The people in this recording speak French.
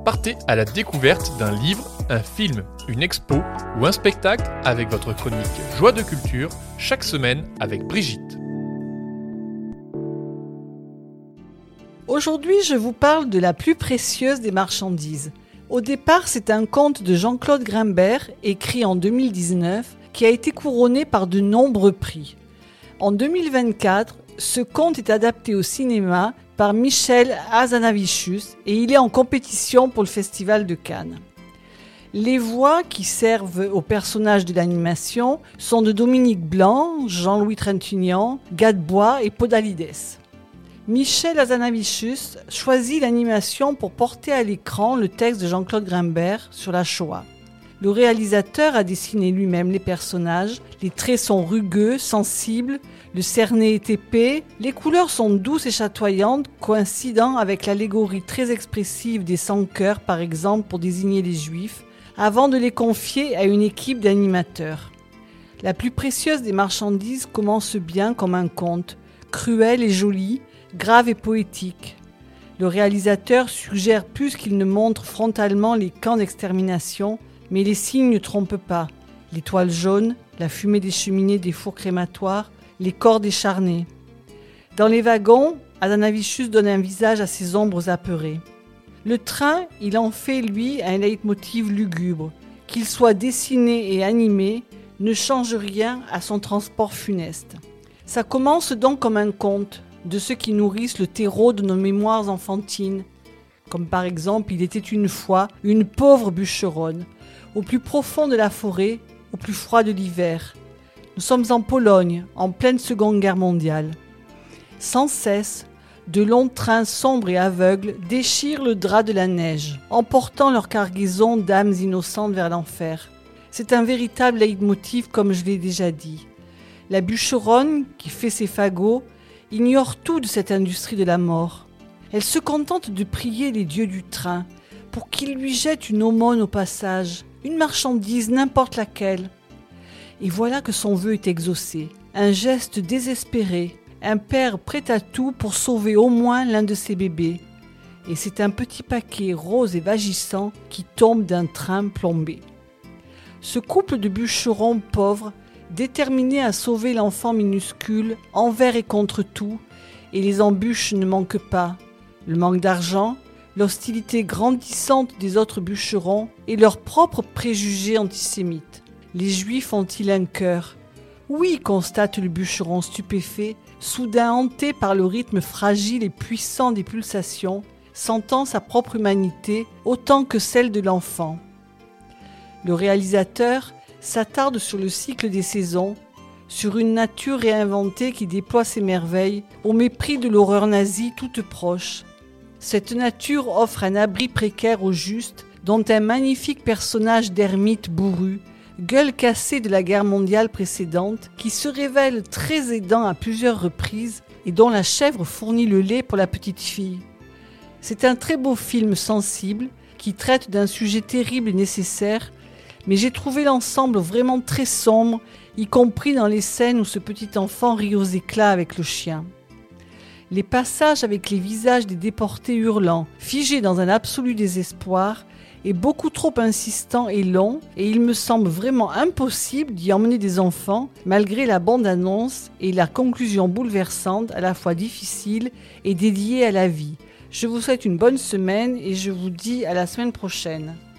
Partez à la découverte d'un livre, un film, une expo ou un spectacle avec votre chronique Joie de culture chaque semaine avec Brigitte. Aujourd'hui, je vous parle de la plus précieuse des marchandises. Au départ, c'est un conte de Jean-Claude Grimbert, écrit en 2019, qui a été couronné par de nombreux prix. En 2024, ce conte est adapté au cinéma par Michel Hazanavicius et il est en compétition pour le Festival de Cannes. Les voix qui servent aux personnages de l'animation sont de Dominique Blanc, Jean-Louis Trintignant, Gadebois et Podalides. Michel Hazanavicius choisit l'animation pour porter à l'écran le texte de Jean-Claude Grimbert sur la Shoah. Le réalisateur a dessiné lui-même les personnages, les traits sont rugueux, sensibles, le cerné est épais, les couleurs sont douces et chatoyantes, coïncidant avec l'allégorie très expressive des sans-cœurs par exemple pour désigner les Juifs, avant de les confier à une équipe d'animateurs. La plus précieuse des marchandises commence bien comme un conte, cruel et joli, grave et poétique. Le réalisateur suggère plus qu'il ne montre frontalement les camps d'extermination, mais les signes ne trompent pas. L'étoile jaune, la fumée des cheminées des fours crématoires, les corps décharnés. Dans les wagons, Hazanavicius donne un visage à ces ombres apeurées. Le train, il en fait, lui, un leitmotiv lugubre. Qu'il soit dessiné et animé, ne change rien à son transport funeste. Ça commence donc comme un conte, de ceux qui nourrissent le terreau de nos mémoires enfantines. Comme par exemple, il était une fois une pauvre bûcheronne, au plus profond de la forêt, au plus froid de l'hiver. Nous sommes en Pologne, en pleine Seconde Guerre mondiale. Sans cesse, de longs trains sombres et aveugles déchirent le drap de la neige, emportant leur cargaison d'âmes innocentes vers l'enfer. C'est un véritable leitmotiv comme je l'ai déjà dit. La bûcheronne, qui fait ses fagots, ignore tout de cette industrie de la mort. Elle se contente de prier les dieux du train pour qu'ils lui jettent une aumône au passage, une marchandise n'importe laquelle. Et voilà que son vœu est exaucé. Un geste désespéré, un père prêt à tout pour sauver au moins l'un de ses bébés. Et c'est un petit paquet rose et vagissant qui tombe d'un train plombé. Ce couple de bûcherons pauvres, déterminés à sauver l'enfant minuscule, envers et contre tout, et les embûches ne manquent pas. Le manque d'argent, l'hostilité grandissante des autres bûcherons et leurs propres préjugés antisémites. Les Juifs ont-ils un cœur ? Oui, constate le bûcheron stupéfait, soudain hanté par le rythme fragile et puissant des pulsations, sentant sa propre humanité autant que celle de l'enfant. Le réalisateur s'attarde sur le cycle des saisons, sur une nature réinventée qui déploie ses merveilles au mépris de l'horreur nazie toute proche. Cette nature offre un abri précaire aux justes, dont un magnifique personnage d'ermite bourru, gueule cassée de la guerre mondiale précédente, qui se révèle très aidant à plusieurs reprises et dont la chèvre fournit le lait pour la petite fille. C'est un très beau film sensible qui traite d'un sujet terrible et nécessaire, mais j'ai trouvé l'ensemble vraiment très sombre, y compris dans les scènes où ce petit enfant rit aux éclats avec le chien. Les passages avec les visages des déportés hurlants, figés dans un absolu désespoir, est beaucoup trop insistant et long, et il me semble vraiment impossible d'y emmener des enfants, malgré la bande-annonce et la conclusion bouleversante, à la fois difficile et dédiée à la vie. Je vous souhaite une bonne semaine et je vous dis à la semaine prochaine.